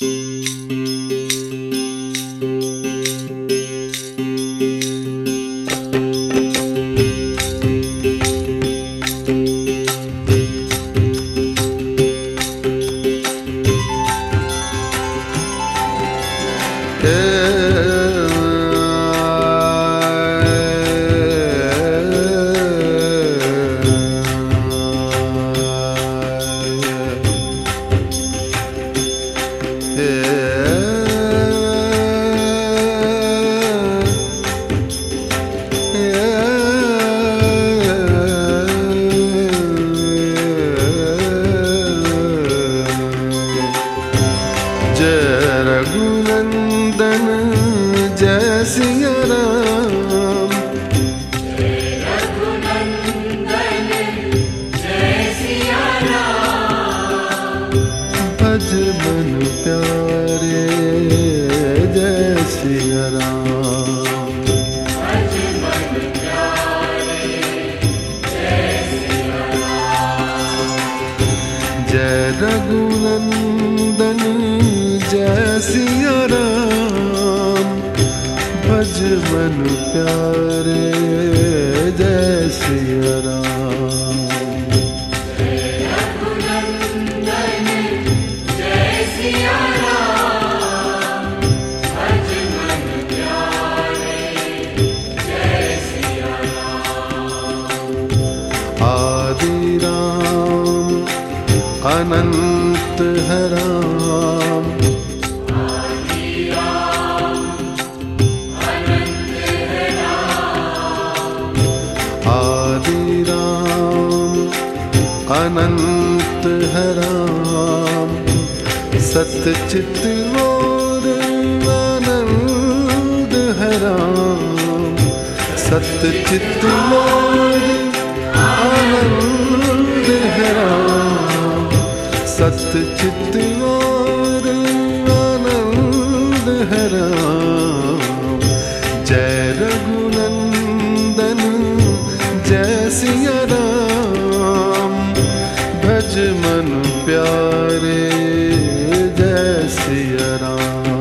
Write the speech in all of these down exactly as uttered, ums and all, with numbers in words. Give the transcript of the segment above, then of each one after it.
रघुनंदन जय सिया राम, भज मन प्यारे जय सिया राम। जय रघुनंदन जय सिया राम, भज मन प्यारे जय सिया राम। आदि राम अनंत है राम, आदि राम अनंत है राम, आदि राम अनंत है राम, सतचित और आनंद है राम, सतचित और आनंद है राम, सतचित और आनंद है राम। जय रघुनंदन जय सिया राम, भज मन प्यारे जय सिया राम।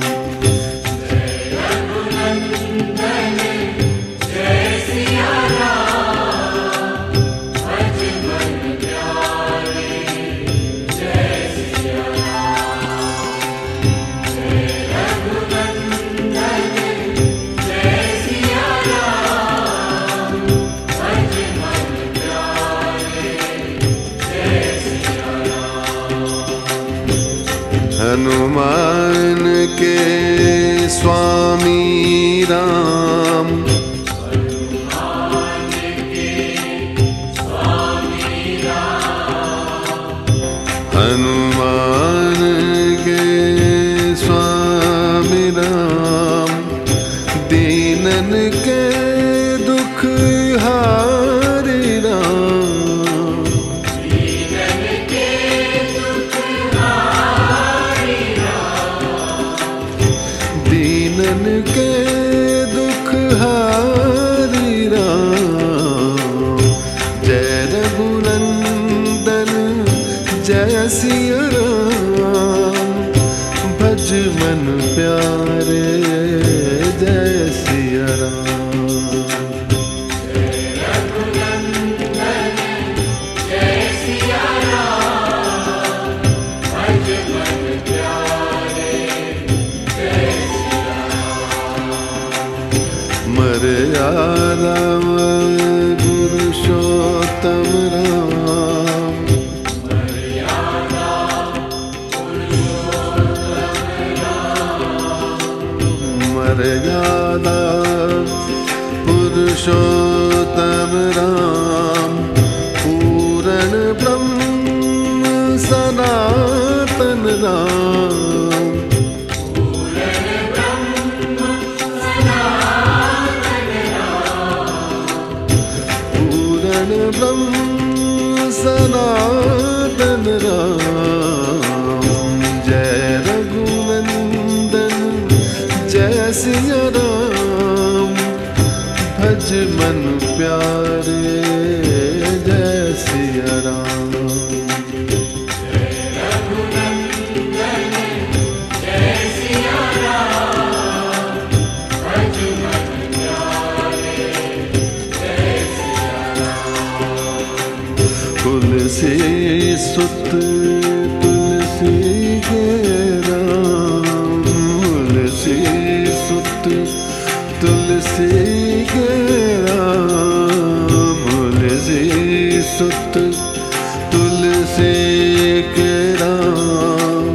जय रघुनंदन जय सिया राम, भज मन प्यारे जय सिया राम। जय रघुनंदन जय सिया राम, भज मन प्यारे जय सिया राम। हनुमान के स्वामी राम, हनुमान के स्वामी राम, हनुमान के स्वामी राम, दीनन के दुख हारी राम, दीनन के दुख हारी राम, दीनन के दुख हारी राम। जय रघुनंदन जय सिया राम, भज मन प्यारे जय सिया राम। जय रघुनंदन जय सिया राम, भज मन प्यारे जय सिया राम। मर्यादा पुरुषोत्तम राम, मर्यादा पुरुषोत्तम राम, मर्यादा पुरुषोत्तम राम, पूर्ण ब्रह्म सनातन राम, पूर्ण ब्रह्म सनातन राम, पूर्ण ब्रह्म सनातन राम। जय रघुनंदन जय सिया राम, भज मन प्यारे जय सिया राम। जय रघुनंदन तुलसी सुत तुलसी के राम, तुलसी सुत तुलसी के राम, तुलसी सुत तुलसी के राम।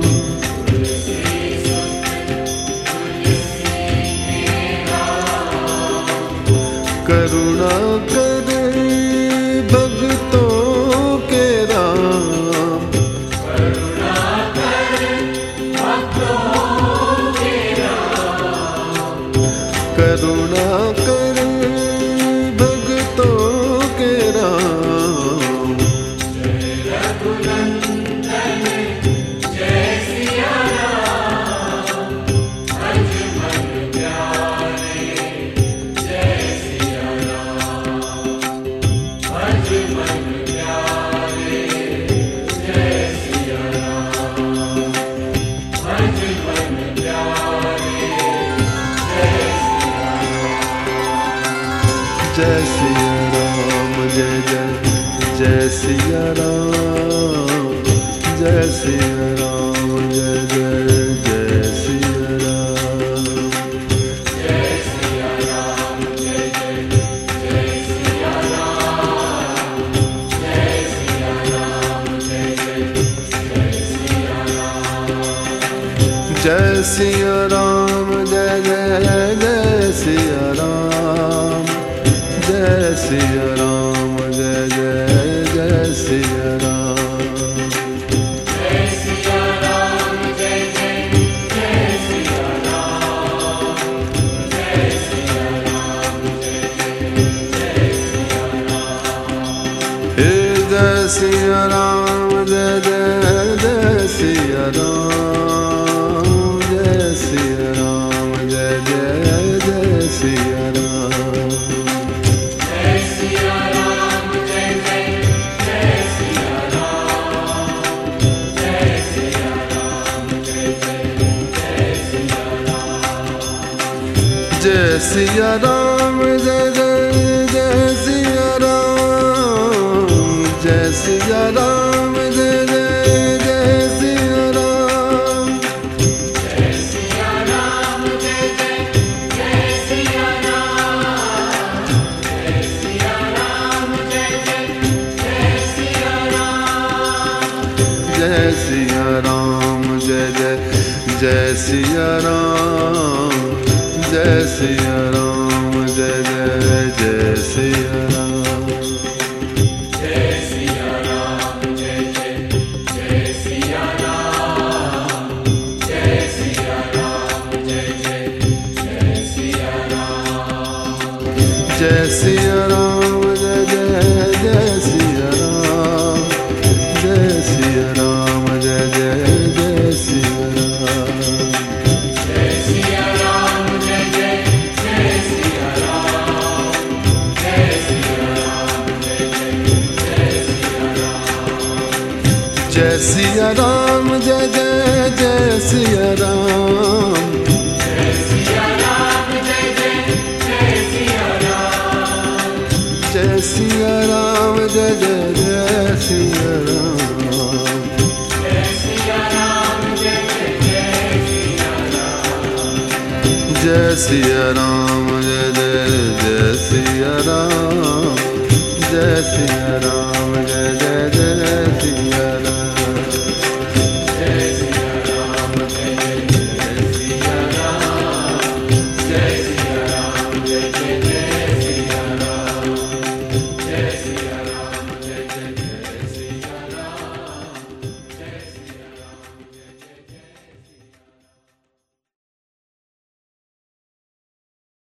करुणा करे भक्तों के राम, करुणा कर भक्तों के राम, करुणा करे भक्तों के राम। जय रघुनंदन जय सिया राम, भज मन प्यारे जय सिया राम, भज मन प्यारे जय सिया राम, भज मन प्यारे जय जय सिया राम जय जय जय सिया राम, जय सिया राम जय जय जय सिया राम। जय सिया राम जय जय जय सिया राम, जय सिया राम जय जय जय सिया राम, जय सिया राम जय जय जय सिया राम, जय सिया राम जय जय जय सिया राम। जय सिया राम जय जय जय सिया राम, जय सिया राम जय जय जय सिया राम, हे जय सिया राम जय जय जय सिया राम, जय सिया राम जय जय जय सिया राम। जय सिया राम जय जय जय सिया राम, जय सिया राम जय जय जय सिया राम, जय सिया राम जय जय जय सिया राम, जय सिया राम जय जय जय सिया राम। जय सिया राम जय जय जय सिया राम, जय सिया राम जय जय जय सिया राम, जय सिया राम जय जय जय सिया राम, जय सिया राम जय जय जय सिया राम। जय सिया राम जय जय जय सिया राम, जय सिया राम जय जय जय सिया राम, जय सिया राम जय जय जय सिया राम, जय सिया राम जय जय जय सिया राम। जय सिया राम जय जय जय सिया राम, जय सिया राम जय जय जय सिया राम, जय सिया राम जय जय जय सिया राम, जय सिया राम जय जय जय सिया राम, जय सिया राम जय जय जय सिया राम। जय सिया राम जय जय जय सिया राम, जय सिया राम जय जय जय सिया राम, जय सिया राम जय जय